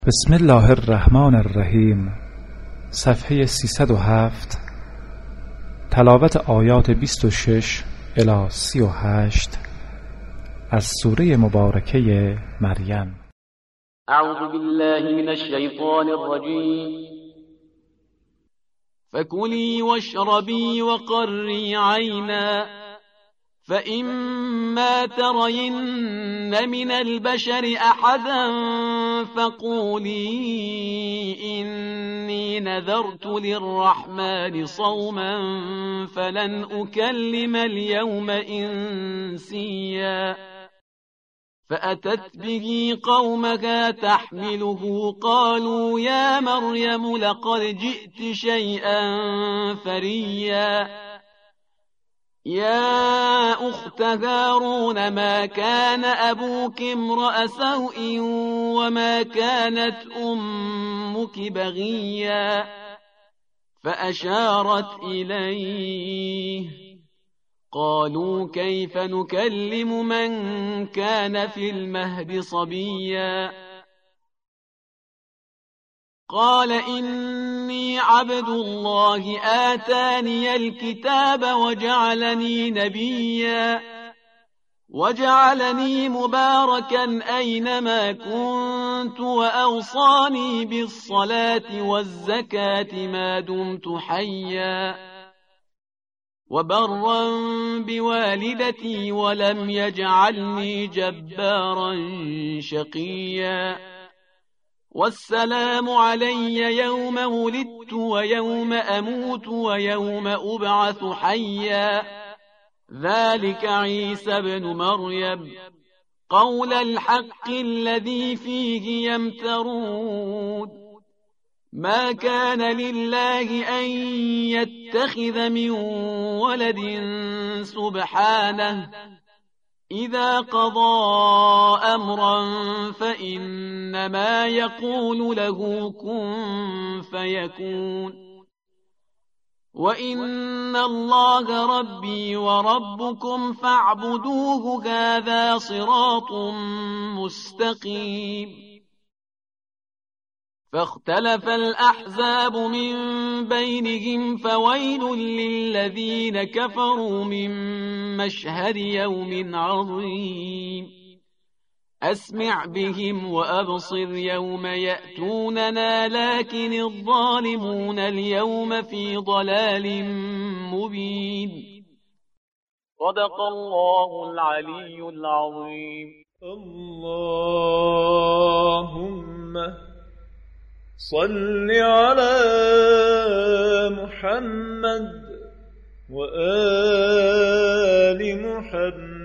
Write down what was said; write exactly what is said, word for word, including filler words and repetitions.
بسم الله الرحمن الرحیم. صفحه سیصد و هفت. تلاوت آیات بیست و شش الی سی و هشت از سوره مبارکه مریم. اعوذ بالله من الشیطان الرجیم. فکلی واشربی وقری عینا فإما ترين من البشر أحدا فقولي إني نذرت للرحمن صوما فلن أكلم اليوم إنسيا فأتت به قومها تحمله قالوا يا مريم لقد جئت شيئا فريا يا أخت هارون ما كان أبوك امرأ سوء وما كانت أمك بغيا فأشارت إليه قالوا كيف نكلم من كان في المهد صبيا قال إني عبد الله آتاني الكتاب وجعلني نبيا وجعلني مباركا أينما كنت وأوصاني بالصلاة والزكاة ما دمت حيا وبرا بوالدتي ولم يجعلني جبارا شقيا والسلام علي يوم ولدت ويوم أموت ويوم أبعث حيا ذلك عيسى بن مريم قول الحق الذي فيه يمترون ما كان لله أن يتخذ من ولد سبحانه إذا قضى أمرا فإنما يقول له كن فيكون وإن الله ربي وربكم فاعبدوه هذا صراط مستقيم فاختلف الأحزاب من بينهم فويل للذين كفروا من مشهد يوم عظيم أسمع بهم وأبصر يوم يأتوننا لكن الظالمون اليوم في ضلال مبين صدق الله العلي العظيم. اللهم صل على محمد وآل محمد